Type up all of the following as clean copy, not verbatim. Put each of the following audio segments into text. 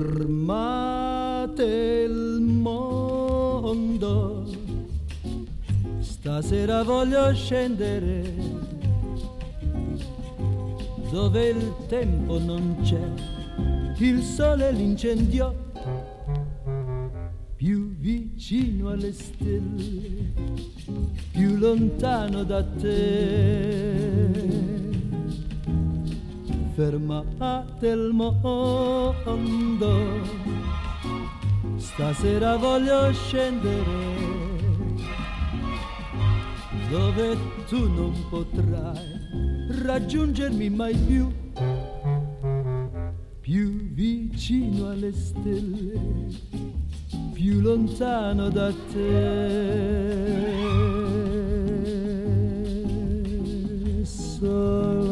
Fermate il mondo, stasera voglio scendere dove il tempo non c'è, il sole l'incendiò, più vicino alle stelle, più lontano da te. Fermate il mondo, stasera voglio scendere dove tu non potrai raggiungermi mai più, più vicino alle stelle, più lontano da te. Solo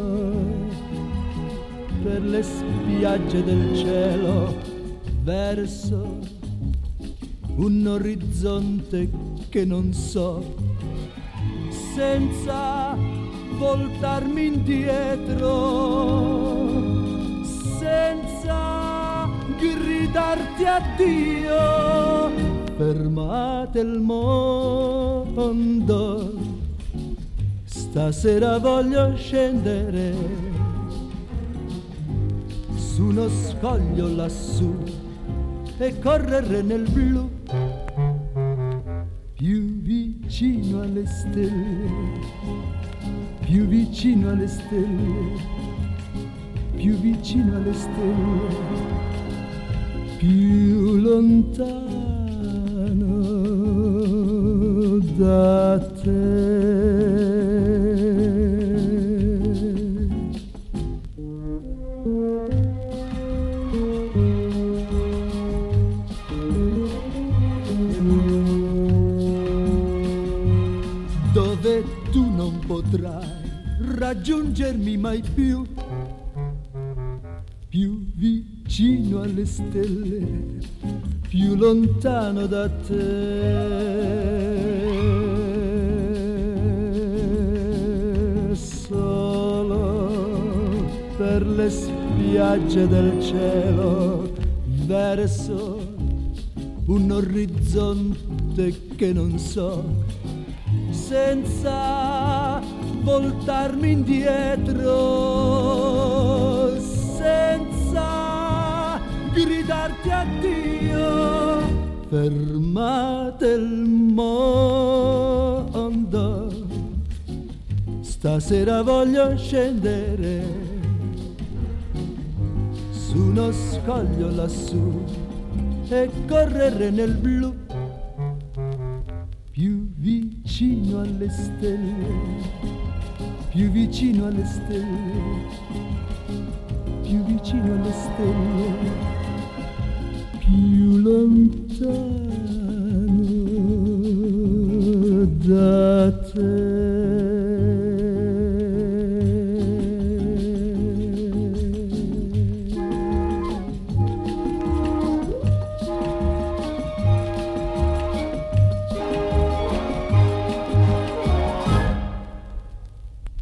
per le spiagge del cielo verso un orizzonte che non so, senza voltarmi indietro, senza gridarti addio. Fermate il mondo, stasera voglio scendere su uno scoglio lassù e correre nel blu, più vicino alle stelle, più vicino alle stelle, più vicino alle stelle, più lontano da te. Dove tu non potrai raggiungermi mai più, più vicino alle stelle, più lontano da te. Solo per le spiagge del cielo verso un orizzonte che non so, senza voltarmi indietro, senza gridarti addio. Fermate il mondo, stasera voglio scendere su uno scoglio lassù e correre nel blu, più vicino alle stelle, più vicino alle stelle, più vicino alle stelle, più lontano da te.